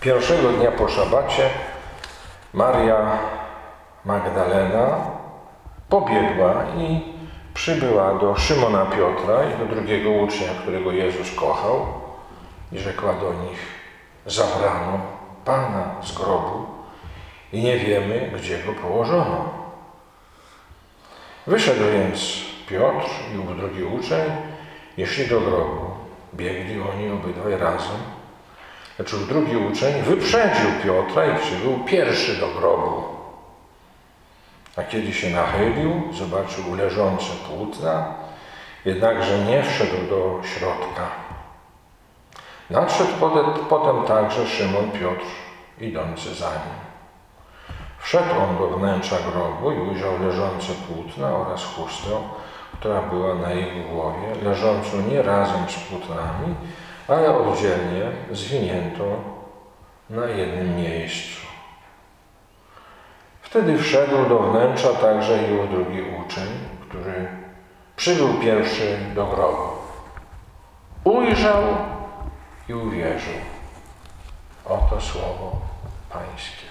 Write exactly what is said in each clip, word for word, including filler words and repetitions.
Pierwszego dnia po szabacie Maria Magdalena pobiegła i przybyła do Szymona Piotra i do drugiego ucznia, którego Jezus kochał, i rzekła do nich: zabrano Pana z grobu i nie wiemy, gdzie go położono. Wyszedł więc Piotr i ów drugi uczeń i szli do grobu. Biegli oni obydwaj razem. Lecz ów drugi uczeń wyprzedził Piotra i przybył pierwszy do grobu. A kiedy się nachylił, zobaczył leżące płótna, jednakże nie wszedł do środka. Nadszedł potem także Szymon Piotr, idący za nim. Wszedł on do wnętrza grobu i ujrzał leżące płótna oraz chustę, która była na jego głowie, leżącą nie razem z płótnami, ale oddzielnie, zwiniętą na jednym miejscu. Wtedy wszedł do wnętrza także i ów drugi uczeń, który przybył pierwszy do grobu. Ujrzał i uwierzył. Oto słowo Pańskie.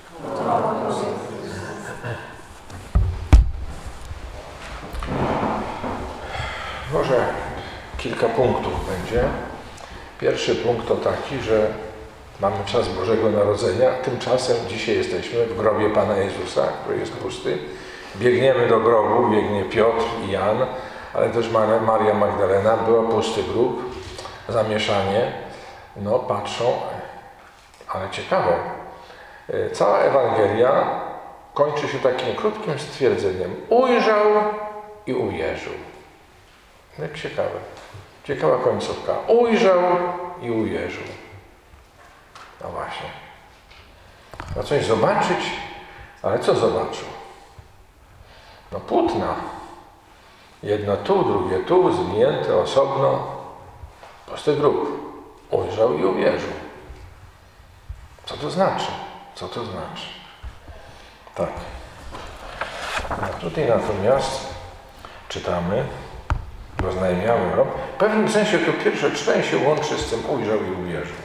Może kilka punktów będzie. Pierwszy punkt to taki, że mamy czas Bożego Narodzenia, tymczasem dzisiaj jesteśmy w grobie Pana Jezusa, który jest pusty. Biegniemy do grobu, biegnie Piotr i Jan, ale też Maria Magdalena, była pusty grób, zamieszanie. No patrzą, ale ciekawe. Cała Ewangelia kończy się takim krótkim stwierdzeniem: ujrzał i uwierzył. Jak ciekawe. Ciekawa końcówka. Ujrzał i uwierzył. No właśnie. Chciał coś zobaczyć, ale co zobaczył? No płótna. Jedno tu, drugie tu, zwinięte osobno. Pusty grób. Ujrzał i uwierzył. Co to znaczy? Co to znaczy? Tak. No tutaj natomiast czytamy, oznajmiamy rok. W pewnym sensie to pierwsze czytanie się łączy z tym ujrzał i uwierzył.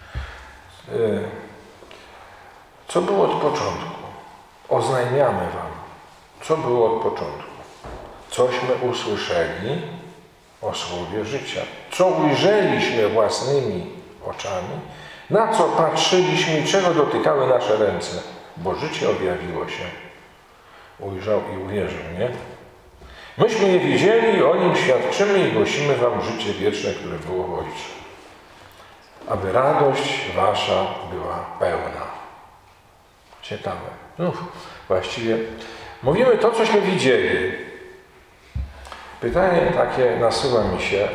Co było od początku? Oznajmiamy wam, co było od początku. Cośmy usłyszeli o słowie życia. Co ujrzeliśmy własnymi oczami, na co patrzyliśmy i czego dotykały nasze ręce, bo życie objawiło się. Ujrzał i uwierzył, nie? Myśmy je widzieli i o nim świadczymy i głosimy wam życie wieczne, które było w Ojcu. Aby radość wasza była pełna. Ciekawe. No, właściwie mówimy to, cośmy widzieli. Pytanie takie nasuwa mi się,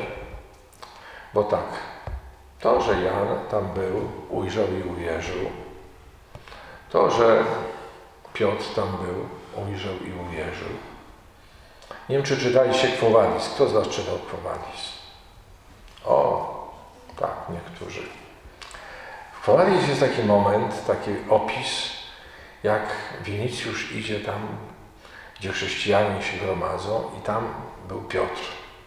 bo tak, to, że Jan tam był, ujrzał i uwierzył, to, że Piotr tam był, ujrzał i uwierzył. Nie wiem, czy czytaliście Quo Vadis. Kto z was czytał Quo Vadis? O, tak, niektórzy. W Quo Vadis jest taki moment, taki opis, jak Winicjusz idzie tam, gdzie chrześcijanie się gromadzą, i tam był Piotr.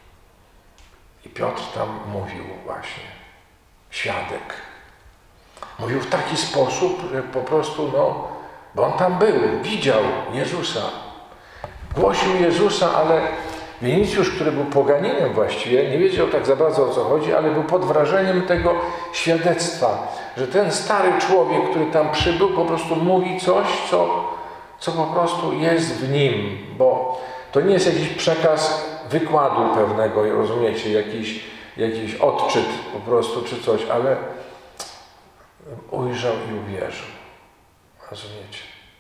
I Piotr tam mówił właśnie, świadek. Mówił w taki sposób, że po prostu, no, bo on tam był, widział Jezusa. Głosił Jezusa, ale Winicjusz, który był poganinem właściwie, nie wiedział tak za bardzo, o co chodzi, ale był pod wrażeniem tego świadectwa, że ten stary człowiek, który tam przybył, po prostu mówi coś, co, co po prostu jest w nim, bo to nie jest jakiś przekaz wykładu pewnego, rozumiecie, jakiś, jakiś odczyt po prostu, czy coś, ale ujrzał i uwierzył. Rozumiecie?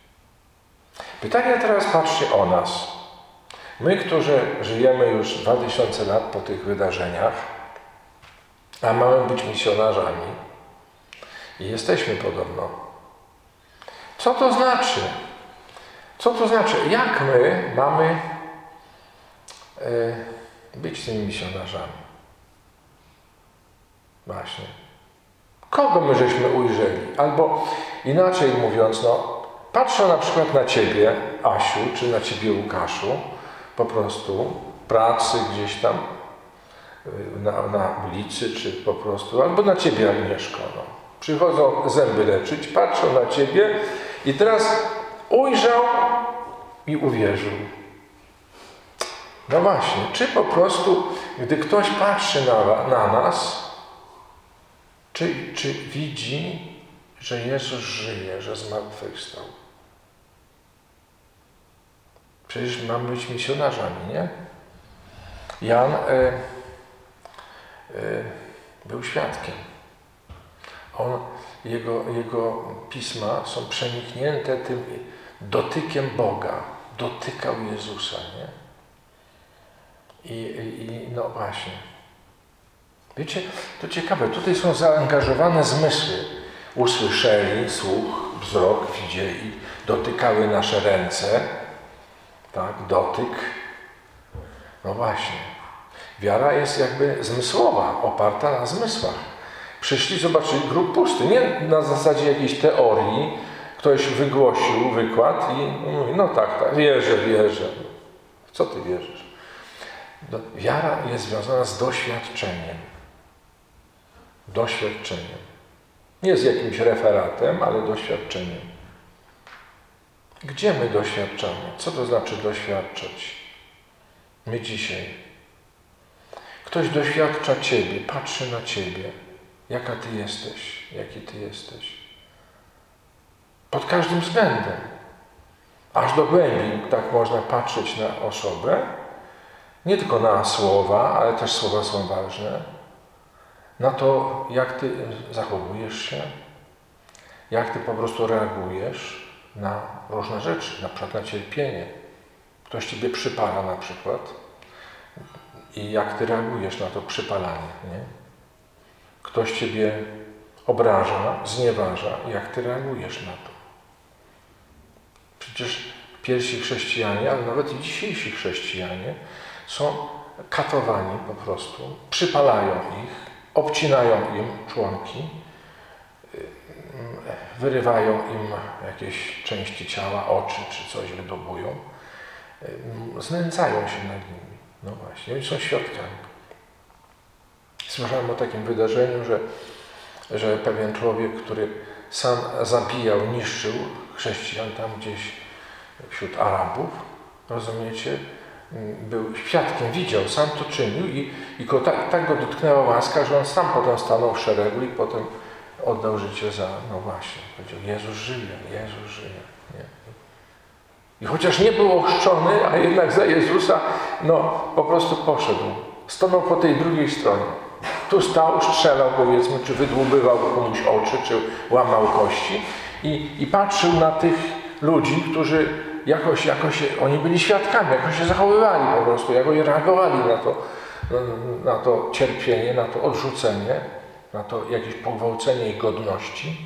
Pytanie teraz, patrzcie o nas. My, którzy żyjemy już dwa tysiące lat po tych wydarzeniach, a mamy być misjonarzami i jesteśmy podobno. Co to znaczy? Co to znaczy? Jak my mamy y, być tymi misjonarzami? Właśnie. Kogo my żeśmy ujrzeli? Albo inaczej mówiąc, no, patrzę na przykład na ciebie, Asiu, czy na ciebie, Łukaszu, po prostu pracy gdzieś tam na, na ulicy, czy po prostu, albo na ciebie, Agnieszko. No. Przychodzą zęby leczyć, patrzą na Ciebie i teraz ujrzał i uwierzył. No właśnie, czy po prostu, gdy ktoś patrzy na, na nas, czy, czy widzi, że Jezus żyje, że zmartwychwstał? Przecież mamy być misjonarzami, nie? Jan e, e, był świadkiem. On, jego, jego pisma są przeniknięte tym dotykiem Boga. Dotykał Jezusa, nie? I, i no właśnie. Wiecie, to ciekawe, tutaj są zaangażowane zmysły. Usłyszeli, słuch, wzrok, widzieli, dotykały nasze ręce, tak, dotyk. No właśnie. Wiara jest jakby zmysłowa, oparta na zmysłach. Przyszli, zobaczyli grób pusty. Nie na zasadzie jakiejś teorii, ktoś wygłosił wykład i mówi, no tak, tak, wierzę, wierzę. W co ty wierzysz? Wiara jest związana z doświadczeniem. Doświadczeniem. Nie z jakimś referatem, ale doświadczeniem. Gdzie my doświadczamy? Co to znaczy doświadczać? My dzisiaj. Ktoś doświadcza Ciebie, patrzy na Ciebie. Jaka Ty jesteś? Jaki Ty jesteś? Pod każdym względem. Aż do głębi tak można patrzeć na osobę. Nie tylko na słowa, ale też słowa są ważne. Na to, jak Ty zachowujesz się, jak Ty po prostu reagujesz na różne rzeczy, na przykład na cierpienie. Ktoś Ciebie przypala na przykład i jak Ty reagujesz na to przypalanie, nie? Ktoś Ciebie obraża, znieważa, jak Ty reagujesz na to. Przecież pierwsi chrześcijanie, ale nawet i dzisiejsi chrześcijanie są katowani po prostu, przypalają ich, obcinają im członki, wyrywają im jakieś części ciała, oczy czy coś wydobują, znęcają się nad nimi. No właśnie, oni są świadkami. Słyszałem o takim wydarzeniu, że, że pewien człowiek, który sam zabijał, niszczył chrześcijan tam gdzieś wśród Arabów, rozumiecie, był świadkiem, widział, sam to czynił i, i go, tak, tak go dotknęła łaska, że on sam potem stanął w szeregu i potem oddał życie za, no właśnie, powiedział, Jezus żyje, Jezus żyje. Nie? I chociaż nie był ochrzczony, a jednak za Jezusa, no po prostu poszedł. Stanął po tej drugiej stronie. Tu stał, strzelał powiedzmy, czy wydłubywał komuś oczy, czy łamał kości i, i patrzył na tych ludzi, którzy jakoś, jakoś, oni byli świadkami, jakoś się zachowywali po prostu, jakoś reagowali na to, na, na to cierpienie, na to odrzucenie, na to jakieś pogwałcenie ich godności.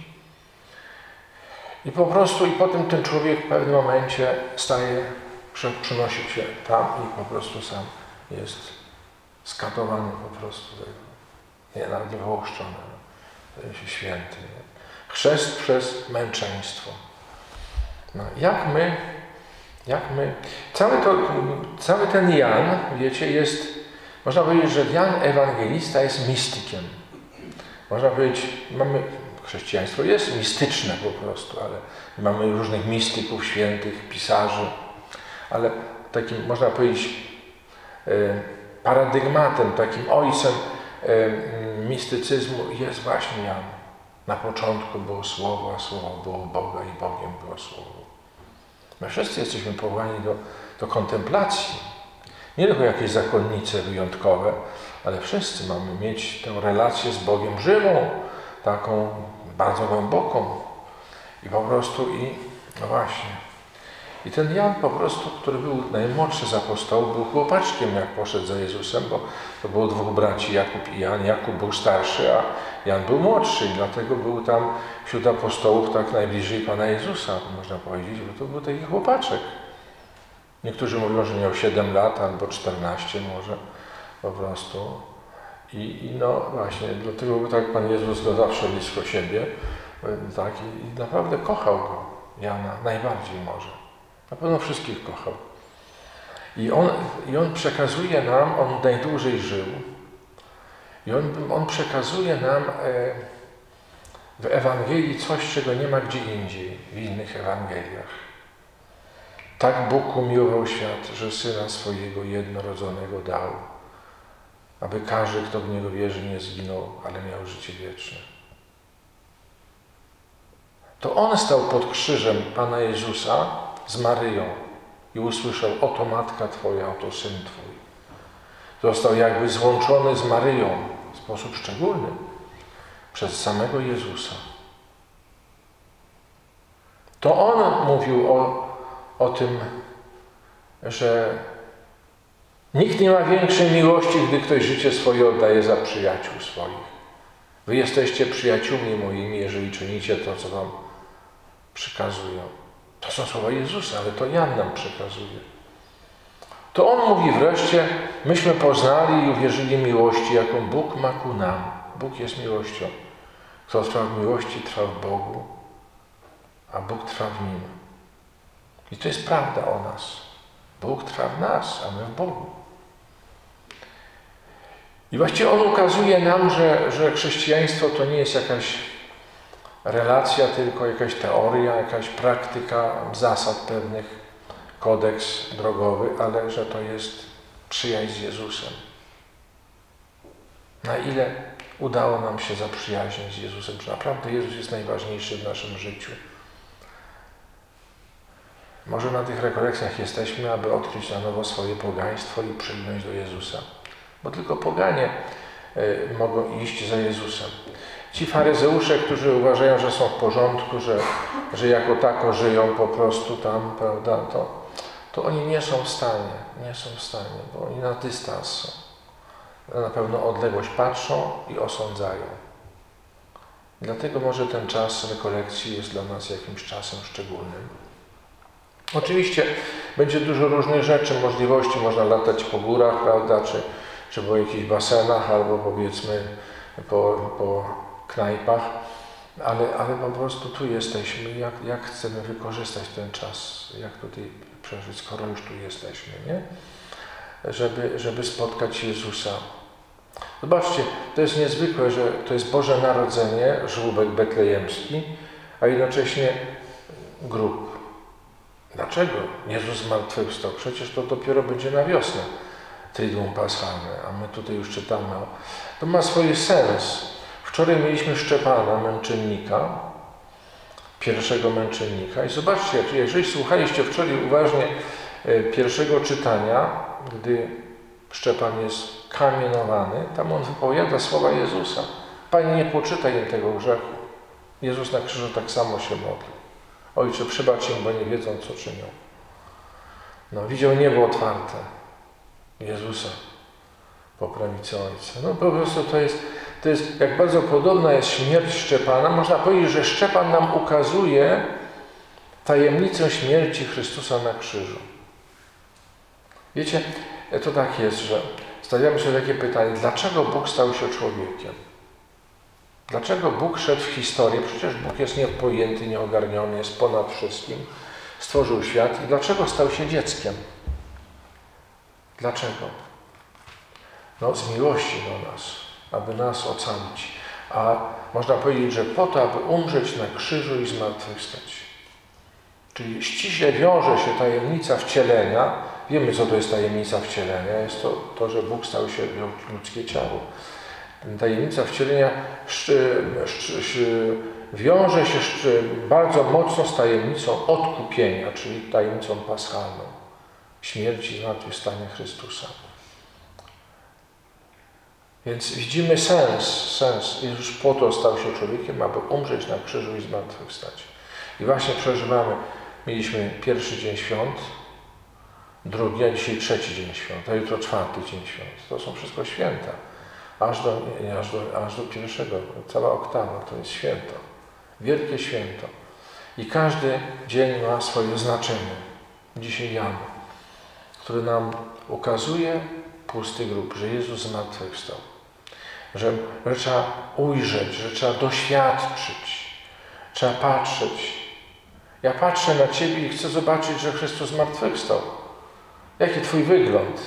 I po prostu, i potem ten człowiek w pewnym momencie staje, przynosi się tam i po prostu sam jest skatowany po prostu. Nie, nawet nie wyłuszczony. To jest święty. Nie? Chrzest przez męczeństwo. No, jak my, jak my, cały, to, cały ten Jan, wiecie, jest, można powiedzieć, że Jan Ewangelista jest mistykiem. Można powiedzieć, mamy, chrześcijaństwo jest mistyczne po prostu, ale mamy różnych mistyków, świętych, pisarzy, ale takim, można powiedzieć, paradygmatem, takim ojcem mistycyzmu jest właśnie Jan. Na początku było Słowo, a Słowo było Boga i Bogiem było Słowo. My wszyscy jesteśmy powołani do, do kontemplacji. Nie tylko jakieś zakonnice wyjątkowe, ale wszyscy mamy mieć tę relację z Bogiem żywą, taką bardzo głęboką. I po prostu i, no właśnie. I ten Jan po prostu, który był najmłodszy z apostołów, był chłopaczkiem, jak poszedł za Jezusem, bo to było dwóch braci, Jakub i Jan. Jakub był starszy, a Jan był młodszy i dlatego był tam wśród apostołów tak najbliżej Pana Jezusa, można powiedzieć, bo to był taki chłopaczek. Niektórzy mówią, że miał siedem lat albo czternaście może po prostu. I, i no właśnie, dlatego był tak Pan Jezus go zawsze blisko siebie, tak, i, i naprawdę kochał go, Jana, najbardziej może. Na pewno wszystkich kochał. I on, i on przekazuje nam, on najdłużej żył, i on, on przekazuje nam e, w Ewangelii coś, czego nie ma gdzie indziej, w innych Ewangeliach. Tak Bóg umiłował świat, że Syna swojego jednorodzonego dał, aby każdy, kto w Niego wierzy, nie zginął, ale miał życie wieczne. To On stał pod krzyżem Pana Jezusa z Maryją i usłyszał: oto matka Twoja, oto Syn Twój. Został jakby złączony z Maryją w sposób szczególny przez samego Jezusa. To On mówił o, o tym, że nikt nie ma większej miłości, gdy ktoś życie swoje oddaje za przyjaciół swoich. Wy jesteście przyjaciółmi moimi, jeżeli czynicie to, co wam przykazują. To są słowa Jezusa, ale to Jan nam przekazuje. To On mówi wreszcie: myśmy poznali i uwierzyli miłości, jaką Bóg ma ku nam. Bóg jest miłością. Kto trwa w miłości, trwa w Bogu, a Bóg trwa w Nim. I to jest prawda o nas. Bóg trwa w nas, a my w Bogu. I właściwie On ukazuje nam, że, że chrześcijaństwo to nie jest jakaś relacja, tylko jakaś teoria, jakaś praktyka zasad pewnych, kodeks drogowy, ale że to jest przyjaźń z Jezusem. Na ile udało nam się zaprzyjaźnić z Jezusem, że naprawdę Jezus jest najważniejszy w naszym życiu. Może na tych rekolekcjach jesteśmy, aby odkryć na nowo swoje pogaństwo i przygnąć do Jezusa. Bo tylko poganie y, mogą iść za Jezusem. Ci faryzeusze, którzy uważają, że są w porządku, że, że jako tako żyją po prostu tam, prawda, to, to oni nie są w stanie, nie są w stanie, bo oni na dystans są. Na pewną odległość patrzą i osądzają. Dlatego może ten czas rekolekcji jest dla nas jakimś czasem szczególnym. Oczywiście będzie dużo różnych rzeczy, możliwości, można latać po górach, prawda, czy, czy po jakichś basenach, albo powiedzmy po, po knajpach, ale, ale po prostu tu jesteśmy, jak, jak chcemy wykorzystać ten czas, jak tutaj przeżyć, skoro już tu jesteśmy, nie? Żeby, żeby spotkać Jezusa. Zobaczcie, to jest niezwykłe, że to jest Boże Narodzenie, żłóbek betlejemski, a jednocześnie grób. Dlaczego Jezus zmartwychwstał? Przecież to dopiero będzie na wiosnę, Triduum Paschalne, a my tutaj już czytamy. To ma swój sens. Wczoraj mieliśmy Szczepana, męczennika, pierwszego męczennika i zobaczcie, jeżeli słuchaliście wczoraj uważnie pierwszego czytania, gdy Szczepan jest kamienowany, tam on wypowiada słowa Jezusa. Panie, nie poczytaj im tego grzechu. Jezus na krzyżu tak samo się modlił. Ojcze, przebacz im, bo nie wiedzą, co czynią. No, widział niebo otwarte Jezusa po prawicy Ojca. No po prostu to jest, to jest, jak bardzo podobna jest śmierć Szczepana. Można powiedzieć, że Szczepan nam ukazuje tajemnicę śmierci Chrystusa na krzyżu. Wiecie, to tak jest, że stawiamy sobie takie pytanie, dlaczego Bóg stał się człowiekiem? Dlaczego Bóg szedł w historię? Przecież Bóg jest niepojęty, nieogarniony, jest ponad wszystkim. Stworzył świat i dlaczego stał się dzieckiem? Dlaczego? No z miłości do nas, aby nas ocalić. A można powiedzieć, że po to, aby umrzeć na krzyżu i zmartwychwstać. Czyli ściśle wiąże się tajemnica wcielenia. Wiemy, co to jest tajemnica wcielenia. Jest to, to że Bóg stał się ludzkie ciało. Tajemnica wcielenia szczy, szczy, szczy, wiąże się szczy, bardzo mocno z tajemnicą odkupienia, czyli tajemnicą paschalną, śmierci i zmartwychwstania Chrystusa. Więc widzimy sens, sens. Jezus po to stał się człowiekiem, aby umrzeć na krzyżu i zmartwychwstać. I właśnie przeżywamy, mieliśmy pierwszy dzień świąt, drugi, a dzisiaj trzeci dzień świąt, a jutro czwarty dzień świąt. To są wszystko święta. Aż do, nie, aż, do, aż do pierwszego, cała oktawa to jest święto. Wielkie święto. I każdy dzień ma swoje znaczenie. Dzisiaj Jan, który nam ukazuje pusty grób, że Jezus zmartwychwstał. Że, że trzeba ujrzeć, że trzeba doświadczyć. Trzeba patrzeć. Ja patrzę na Ciebie i chcę zobaczyć, że Chrystus zmartwychwstał. Jaki Twój wygląd?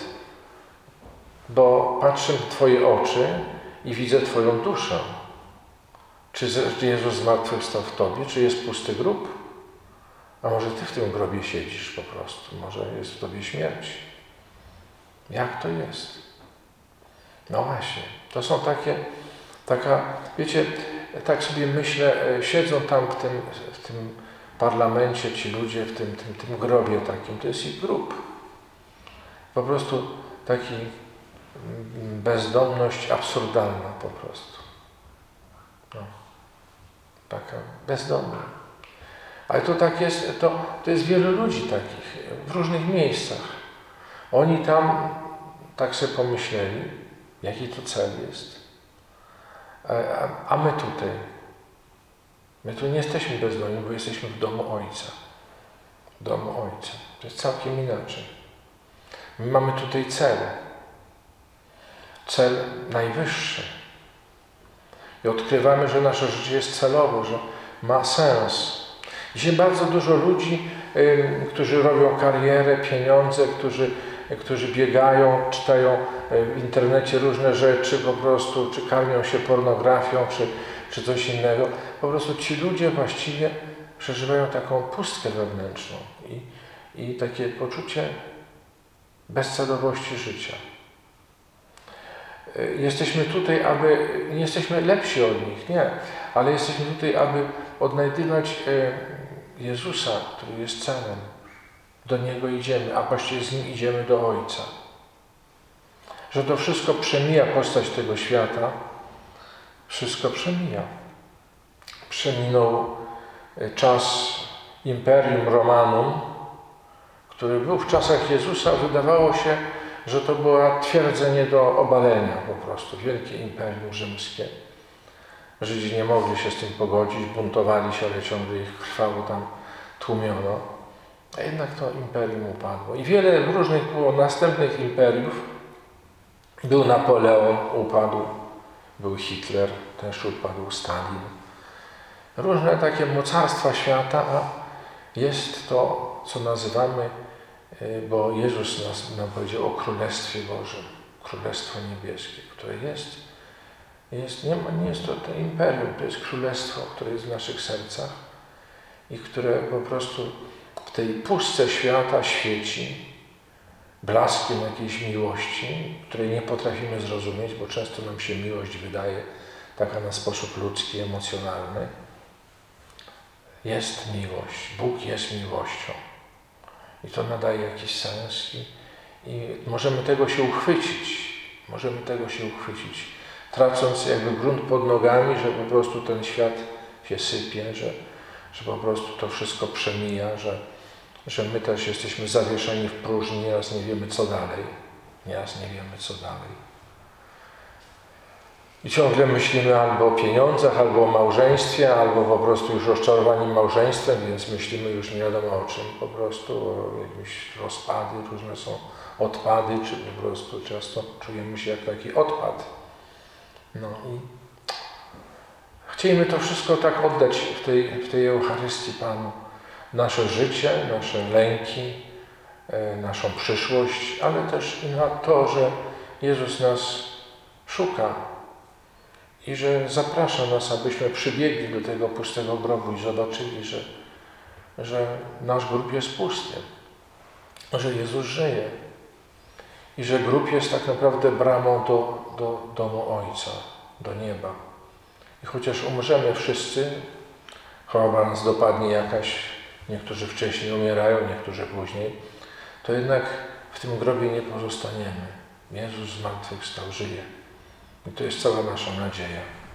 Bo patrzę w Twoje oczy i widzę Twoją duszę. Czy Jezus zmartwychwstał w tobie? Czy jest pusty grób? A może ty w tym grobie siedzisz po prostu? Może jest w tobie śmierć? Jak to jest? No właśnie, to są takie, taka, wiecie, tak sobie myślę, siedzą tam w tym, w tym parlamencie ci ludzie, w tym, tym, tym grobie takim, to jest ich grób. Po prostu taki bezdomność absurdalna po prostu. No, taka bezdomna. Ale to tak jest, to, to jest wielu ludzi takich w różnych miejscach. Oni tam tak sobie pomyśleli, jaki to cel jest. A, a my tutaj, my tu nie jesteśmy bezdomni, bo jesteśmy w domu Ojca. W domu Ojca. To jest całkiem inaczej. My mamy tutaj cel. Cel najwyższy. I odkrywamy, że nasze życie jest celowe, że ma sens. Dzisiaj bardzo dużo ludzi, y, którzy robią karierę, pieniądze, którzy, y, którzy biegają, czytają y, w internecie różne rzeczy po prostu, czy karmią się pornografią, czy, czy coś innego. Po prostu ci ludzie właściwie przeżywają taką pustkę wewnętrzną i, i takie poczucie bezcelowości życia. Y, jesteśmy tutaj, aby, nie jesteśmy lepsi od nich, nie, ale jesteśmy tutaj, aby odnajdywać y, Jezusa, który jest celem. Do Niego idziemy, a właściwie z Nim idziemy do Ojca. Że to wszystko przemija, postać tego świata, wszystko przemija. Przeminął czas Imperium Romanum, który był w czasach Jezusa. Wydawało się, że to było twierdzenie do obalenia po prostu. Wielkie Imperium Rzymskie. Żydzi nie mogli się z tym pogodzić, buntowali się, ale ciągle ich krwawo tam tłumiono. A jednak to imperium upadło. I wiele różnych było następnych imperiów. Był Napoleon, upadł. Był Hitler, też upadł, Stalin. Różne takie mocarstwa świata, a jest to, co nazywamy, bo Jezus nas, nam powiedział o Królestwie Bożym, Królestwo Niebieskie, które jest Jest, nie, ma, nie jest to, to imperium, to jest królestwo, które jest w naszych sercach i które po prostu w tej pustce świata świeci blaskiem jakiejś miłości, której nie potrafimy zrozumieć, bo często nam się miłość wydaje taka na sposób ludzki, emocjonalny. Jest miłość, Bóg jest miłością i to nadaje jakiś sens i, i możemy tego się uchwycić, możemy tego się uchwycić. Tracąc jakby grunt pod nogami, że po prostu ten świat się sypie, że, że po prostu to wszystko przemija, że, że my też jesteśmy zawieszeni w próżni, nieraz nie wiemy co dalej, nieraz nie wiemy co dalej. I ciągle myślimy albo o pieniądzach, albo o małżeństwie, albo po prostu już rozczarowanym małżeństwem, więc myślimy już nie wiadomo o czym, po prostu o jakieś rozpady, różne są odpady, czy po prostu często czujemy się jak taki odpad. No i chcielibyśmy to wszystko tak oddać w tej, w tej Eucharystii Panu. Nasze życie, nasze lęki, e, naszą przyszłość, ale też i na to, że Jezus nas szuka i że zaprasza nas, abyśmy przybiegli do tego pustego grobu i zobaczyli, że, że nasz grób jest pusty, że Jezus żyje. I że grób jest tak naprawdę bramą do, do domu Ojca, do nieba. I chociaż umrzemy wszyscy, choroba nas dopadnie jakaś, niektórzy wcześniej umierają, niektórzy później, to jednak w tym grobie nie pozostaniemy. Jezus zmartwychwstał, żyje. I to jest cała nasza nadzieja.